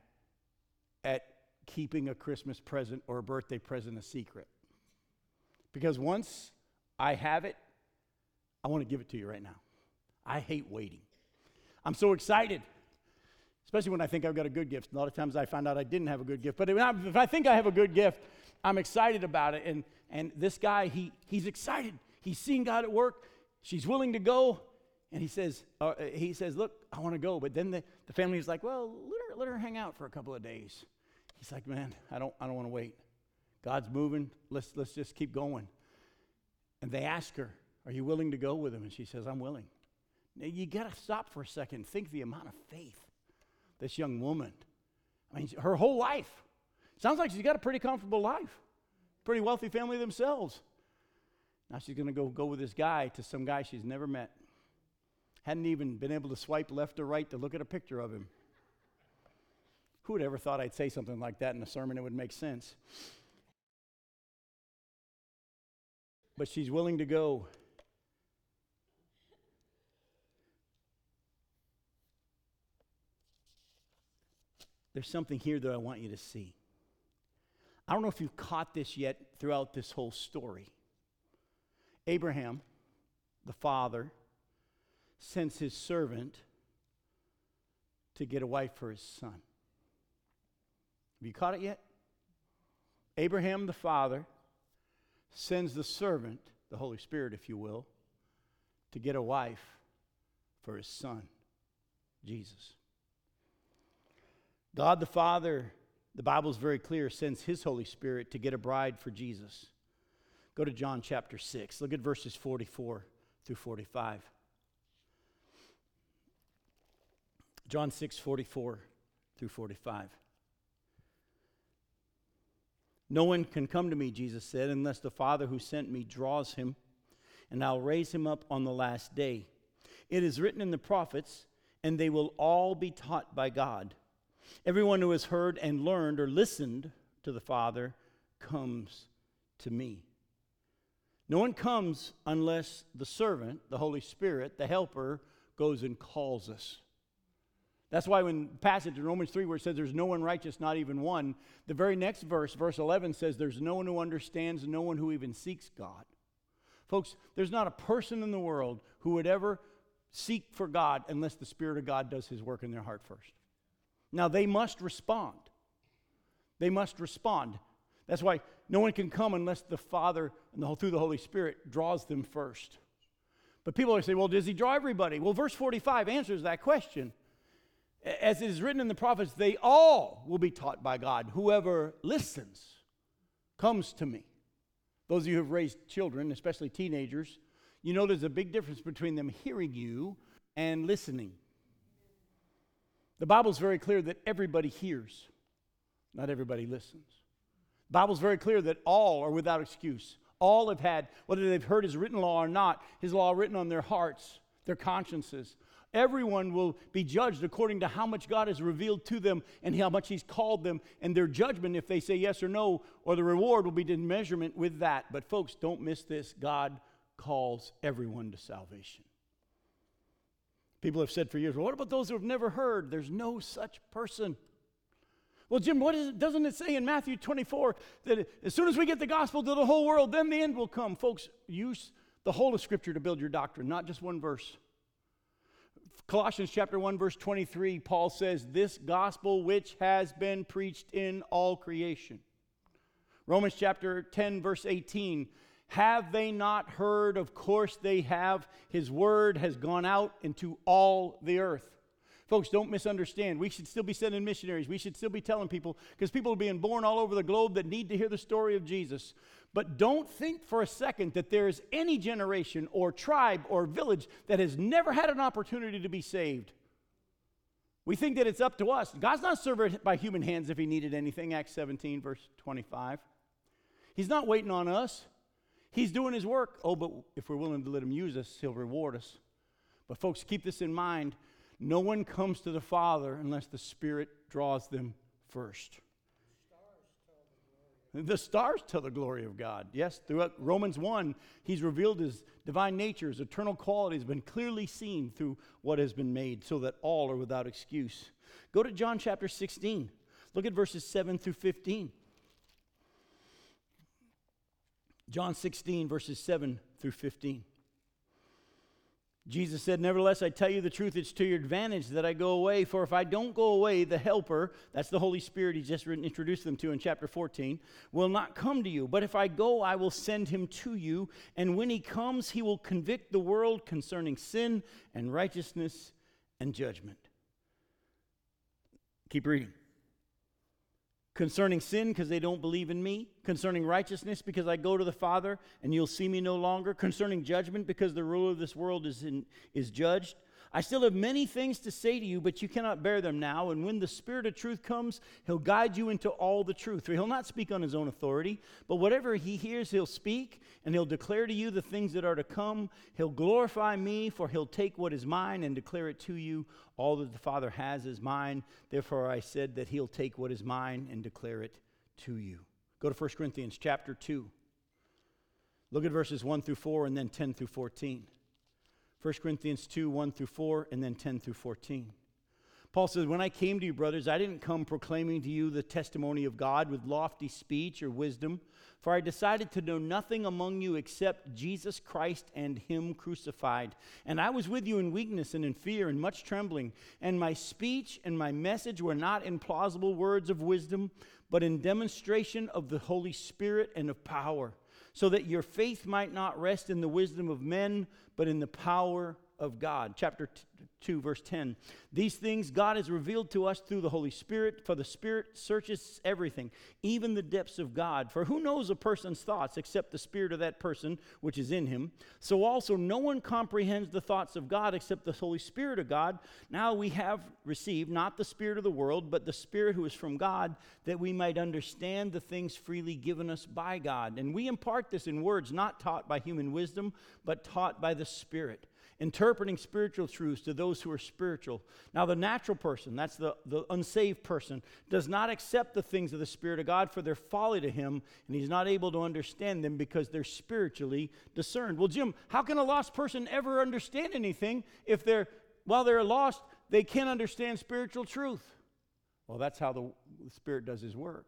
at keeping a Christmas present or a birthday present a secret. Because once I have it, I want to give it to you right now. I hate waiting. I'm so excited, especially when I think I've got a good gift. A lot of times I find out I didn't have a good gift. But if I think I have a good gift, I'm excited about it. And this guy, he's excited. He's seen God at work. She's willing to go. And he says, "Look, I want to go." But then the family is like, "Well, let her hang out for a couple of days." He's like, "Man, I don't want to wait. God's moving. Let's just keep going." And they ask her, "Are you willing to go with him?" And she says, "I'm willing." Now, you got to stop for a second and think the amount of faith this young woman. I mean, her whole life. Sounds like she's got a pretty comfortable life. Pretty wealthy family themselves. Now she's going to go with this guy to some guy she's never met. Hadn't even been able to swipe left or right to look at a picture of him. Who would ever thought I'd say something like that in a sermon that would make sense? But she's willing to go. There's something here that I want you to see. I don't know if you've caught this yet throughout this whole story. Abraham, the father, sends his servant to get a wife for his son. Have you caught it yet? Abraham, the father, sends the servant, the Holy Spirit, if you will, to get a wife for his son, Jesus. God the Father, the Bible is very clear, sends his Holy Spirit to get a bride for Jesus. Go to John chapter 6. Look at verses 44 through 45. John 6, 44 through 45. "No one can come to me," Jesus said, "unless the Father who sent me draws him, and I'll raise him up on the last day. It is written in the prophets, and they will all be taught by God. Everyone who has heard and learned or listened to the Father comes to me. No one comes unless the servant, the Holy Spirit, the helper, goes and calls us." That's why when the passage in Romans 3 where it says there's no one righteous, not even one, the very next verse, verse 11, says there's no one who understands, no one who even seeks God. Folks, there's not a person in the world who would ever seek for God unless the Spirit of God does his work in their heart first. Now, they must respond. They must respond. That's why no one can come unless the Father, through the Holy Spirit, draws them first. But people always say, well, does he draw everybody? Well, verse 45 answers that question. As it is written in the prophets, they all will be taught by God. Whoever listens comes to me. Those of you who have raised children, especially teenagers, You know there's a big difference between them hearing you and listening. The Bible's very clear that everybody hears, not everybody listens. The Bible's very clear that all are without excuse. All have had, whether they've heard his written law or not, his law written on their hearts, their consciences. Everyone will be judged according to how much God has revealed to them and how much he's called them. And their judgment, if they say yes or no, or the reward will be in measurement with that. But folks, don't miss this. God calls everyone to salvation. People have said for years, well, what about those who have never heard? There's no such person. Well, Jim, doesn't it say in Matthew 24 that as soon as we get the gospel to the whole world, then the end will come? Folks, use the whole of Scripture to build your doctrine, not just one verse. Colossians chapter 1, verse 23, Paul says, this gospel which has been preached in all creation. Romans chapter 10, verse 18, have they not heard? Of course they have. His word has gone out into all the earth. Folks, don't misunderstand. We should still be sending missionaries. We should still be telling people, because people are being born all over the globe that need to hear the story of Jesus. But don't think for a second that there is any generation or tribe or village that has never had an opportunity to be saved. We think that it's up to us. God's not served by human hands if he needed anything, Acts 17, verse 25. He's not waiting on us. He's doing his work. Oh, but if we're willing to let him use us, he'll reward us. But folks, keep this in mind. No one comes to the Father unless the Spirit draws them first. The stars tell the glory of God. Yes, throughout Romans 1, he's revealed his divine nature, his eternal quality has been clearly seen through what has been made, so that all are without excuse. Go to John chapter 16. Look at verses 7 through 15. John 16, verses 7 through 15. Jesus said, nevertheless, I tell you the truth, it's to your advantage that I go away. For if I don't go away, the Helper, that's the Holy Spirit he just introduced them to in chapter 14, will not come to you. But if I go, I will send him to you. And when he comes, he will convict the world concerning sin and righteousness and judgment. Keep reading. Concerning sin, because they don't believe in me. Concerning righteousness, because I go to the Father, and you'll see me no longer. Concerning judgment, because the ruler of this world is judged. I still have many things to say to you, but you cannot bear them now. And when the Spirit of truth comes, he'll guide you into all the truth. For he'll not speak on his own authority, but whatever he hears, he'll speak, and he'll declare to you the things that are to come. He'll glorify me, for he'll take what is mine and declare it to you. All that the Father has is mine. Therefore I said that he'll take what is mine and declare it to you. Go to 1 Corinthians chapter 2. Look at verses 1 through 4 and then 10 through 14. 1 Corinthians 2, 1 through 4, and then 10 through 14. Paul says, when I came to you, brothers, I didn't come proclaiming to you the testimony of God with lofty speech or wisdom, for I decided to know nothing among you except Jesus Christ and him crucified. And I was with you in weakness and in fear and much trembling. And my speech and my message were not in plausible words of wisdom, but in demonstration of the Holy Spirit and of power, so that your faith might not rest in the wisdom of men, but in the power of God. Chapter 2, verse 10. These things God has revealed to us through the Holy Spirit, for the Spirit searches everything, even the depths of God. For who knows a person's thoughts except the spirit of that person which is in him? So also no one comprehends the thoughts of God except the Holy Spirit of God. Now we have received not the spirit of the world, but the Spirit who is from God, that we might understand the things freely given us by God. And we impart this in words not taught by human wisdom, but taught by the Spirit, interpreting spiritual truths to those who are spiritual. Now the natural person, that's the unsaved person, does not accept the things of the Spirit of God, for they're folly to him, and he's not able to understand them because they're spiritually discerned. Well, Jim, how can a lost person ever understand anything if while they're lost, they can't understand spiritual truth? Well, that's how the Spirit does his work.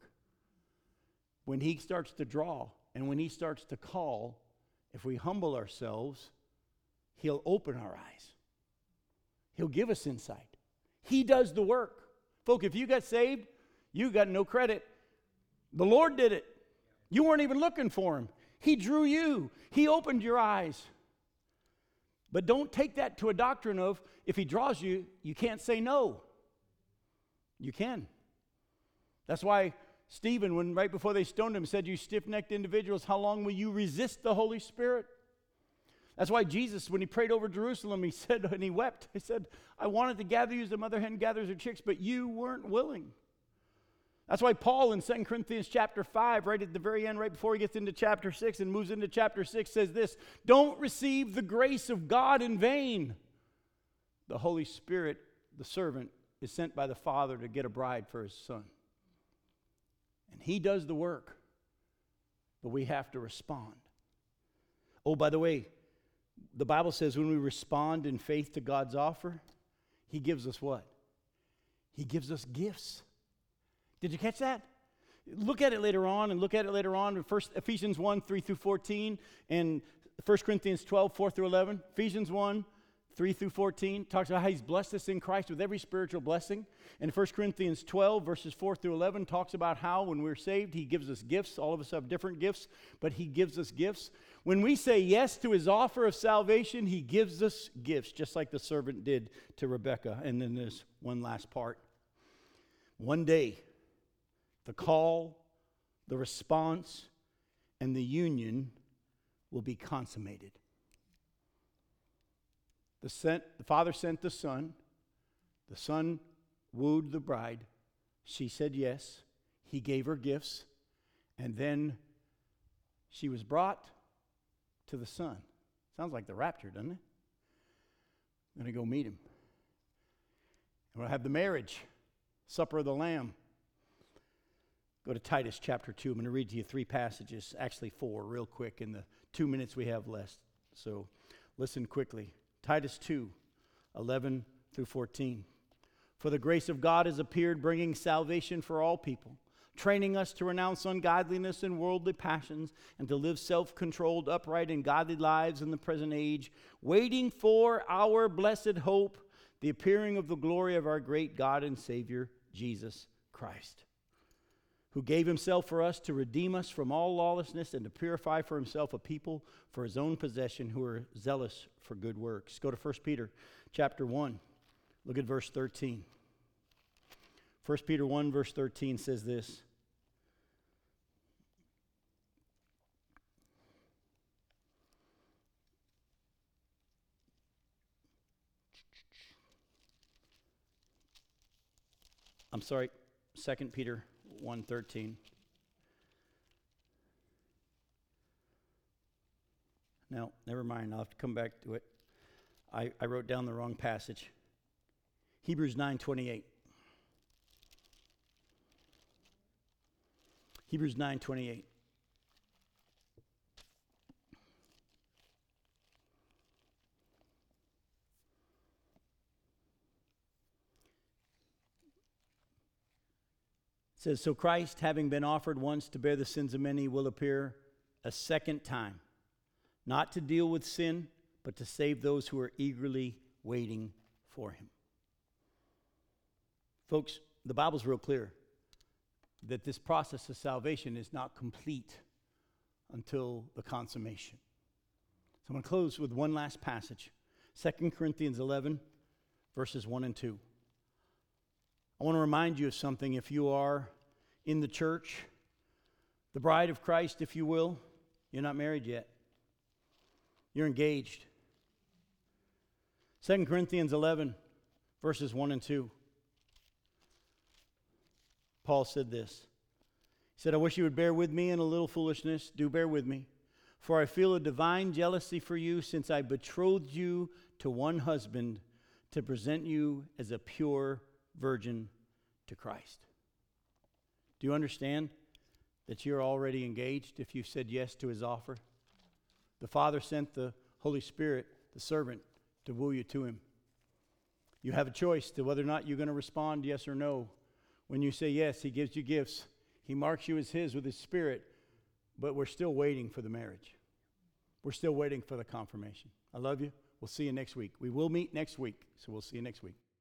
When he starts to draw and when he starts to call, if we humble ourselves, he'll open our eyes. He'll give us insight. He does the work. Folk, if you got saved, you got no credit. The Lord did it. You weren't even looking for him. He drew you. He opened your eyes. But don't take that to a doctrine of if he draws you, you can't say no. You can. That's why Stephen, when right before they stoned him, said, you stiff-necked individuals, how long will you resist the Holy Spirit? That's why Jesus, when he prayed over Jerusalem, he said, and he wept, he said, I wanted to gather you as a mother hen gathers her chicks, but you weren't willing. That's why Paul in 2 Corinthians chapter 5, right at the very end, right before he gets into chapter 6 and moves into chapter 6, says this, don't receive the grace of God in vain. The Holy Spirit, the servant, is sent by the Father to get a bride for his Son. And he does the work, but we have to respond. Oh, by the way, the Bible says when we respond in faith to God's offer, he gives us what? He gives us gifts. Did you catch that? Look at it later on, in Ephesians 1, 3 through 14, and 1 Corinthians 12, 4 through 11. Ephesians 1, 3 through 14 talks about how he's blessed us in Christ with every spiritual blessing. And 1 Corinthians 12, verses 4 through 11 talks about how when we're saved, he gives us gifts. All of us have different gifts, but he gives us gifts. When we say yes to his offer of salvation, he gives us gifts, just like the servant did to Rebekah. And then there's one last part. One day, the call, the response, and the union will be consummated. The Father sent the Son wooed the bride, she said yes, he gave her gifts, and then she was brought to the Son. Sounds like the rapture, doesn't it? I'm going to go meet him. And we'll have the marriage, supper of the Lamb. Go to Titus chapter 2. I'm going to read to you 3 passages, actually 4, real quick in the 2 minutes we have left. So listen quickly. Titus 2, 11 through 14. For the grace of God has appeared, bringing salvation for all people, training us to renounce ungodliness and worldly passions, and to live self-controlled, upright, and godly lives in the present age, waiting for our blessed hope, the appearing of the glory of our great God and Savior, Jesus Christ, who gave himself for us to redeem us from all lawlessness and to purify for himself a people for his own possession who are zealous for good works. Go to 1 Peter chapter 1. Look at verse 13. 1 Peter 1 verse 13 says this. I'm sorry, 2 Peter 1:13. No, never mind. I'll have to come back to it. I wrote down the wrong passage. Hebrews 9:28. Hebrews 9:28. It says, so Christ, having been offered once to bear the sins of many, will appear a second time, not to deal with sin, but to save those who are eagerly waiting for him. Folks, the Bible's real clear that this process of salvation is not complete until the consummation. So I'm going to close with one last passage. 2 Corinthians 11, verses 1 and 2. I want to remind you of something. If you are in the church, the bride of Christ, if you will, you're not married yet. You're engaged. 2 Corinthians 11, verses 1 and 2. Paul said this. He said, I wish you would bear with me in a little foolishness. Do bear with me. For I feel a divine jealousy for you, since I betrothed you to one husband to present you as a pure virgin to Christ. Do you understand that you're already engaged if you've said yes to his offer? The Father sent the Holy Spirit, the servant, to woo you to him. You have a choice to whether or not you're going to respond yes or no. When you say yes, he gives you gifts. He marks you as his with his Spirit, but we're still waiting for the marriage. We're still waiting for the confirmation. I love you. We'll see you next week. We will meet next week, so we'll see you next week.